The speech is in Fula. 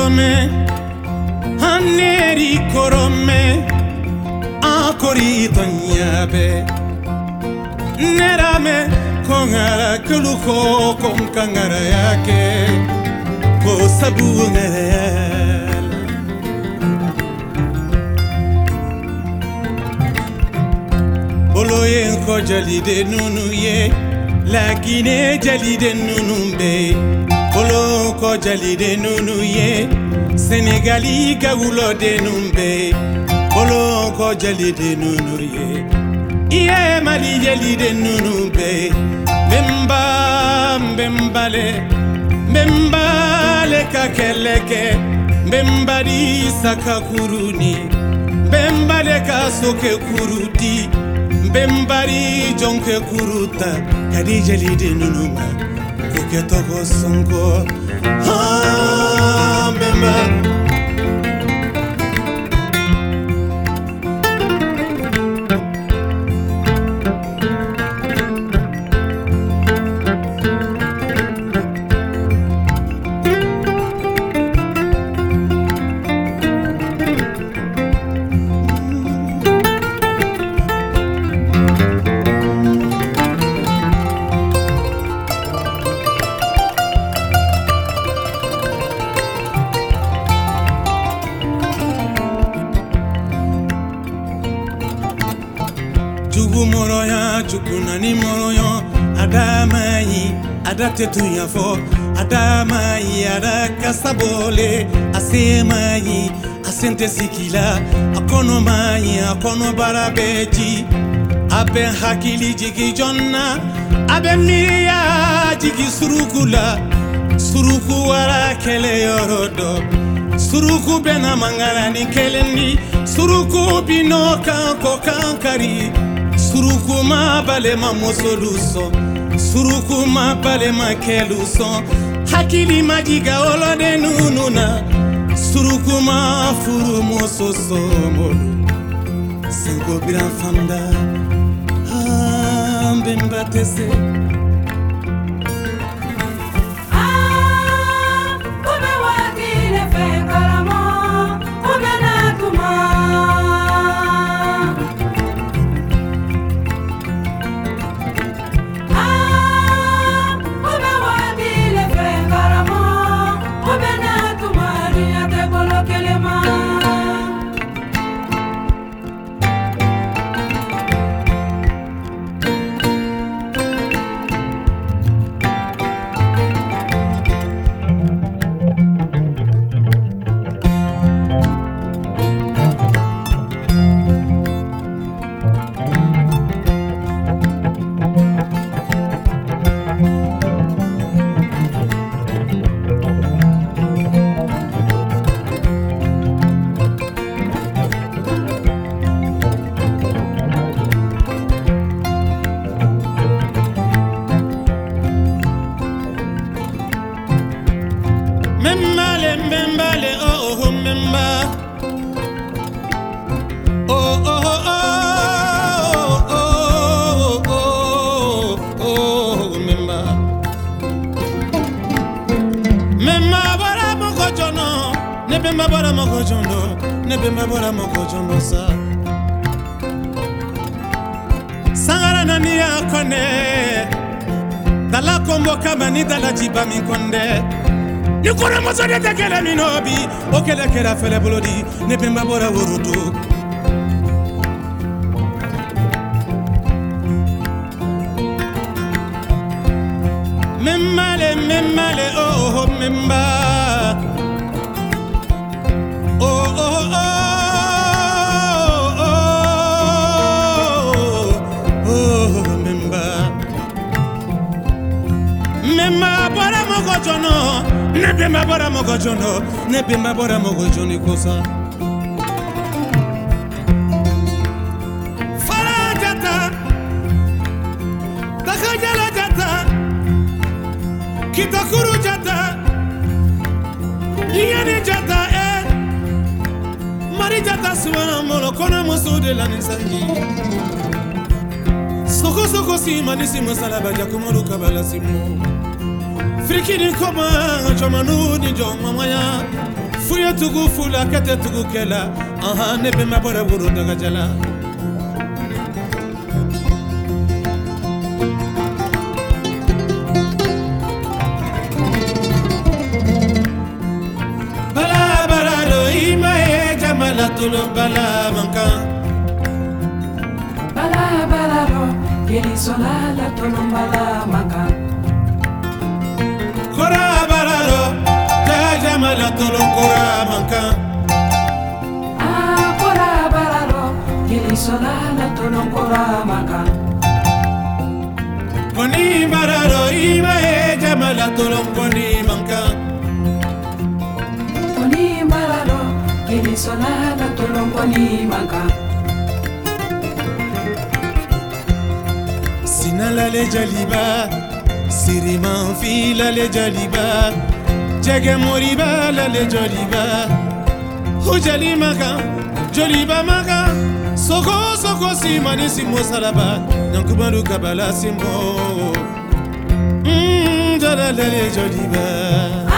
korome haneri korome akori tonyabe nerame kongara kuluko konkangara yake ko sabu ngel boloye ko jalide nunu ye lakine jalide nunu be bolo ko jalide nunu ye Senegali gawulo de numbe bolo ko jalide nunu ye iye mali jalide nunu be memba mbembale kakeleke mbembadi sakakuruni mbembale kasoke kuruti mbembari jonke kuruta kadi jalide nunuma koketoko sonko mbemba Jugu moroya jugunani moroyo adamayi adatetu yafo adamayi adakasabole asemayi asente sikila akono mayi akono barabeji abe hakili jigi jonna abe miya jigi surukula suruku wara kele yorodo suruku bena mangarani keleni suruku bino kanko kankari suruku ma bale ma mosoluso suruku ma bale ma keluso hakili majiga olode nununa suruku ma furu mososo molu sengo bira fanda mbemba tese Mbembale oh memba oh memba memma bara moko jono ne bemba bara moko jono ne bemba bara moko jono sa sangara nani akone dala kombo kamani dala jiba mi konde ni kora moso de tekele minobi okele kera fele bolodi ne bemba bora worudu memmale oh memba memba bora moko jono ne bemba bora moko jono ne bemba bora moko joni kosa fara jata takajala jata kitakuru jata liyane jata mari jata suwana molo kona moso de la nisangi soko si manisi musala baja kumolu kabala simu Frikini koma chomanu ni joma maya fuya tugu fula kete tugu kela ne be mabora wuro daga jala bala bala do imae jamala tulo bala manka bala bala do yeli solala tulo bala manka kora bala do jamala tulo kora manka kora bala do yeli solala tulo kora manka koni bala do imae jamala tulo koni manka koni bala do yeli solala tulo koni manka sinala le jaliba siriman fila le jaliba jege moriba la le joliba hujali maka joliba maka soko soko simani simo salaba nankubaru kabala simbo jala le joliba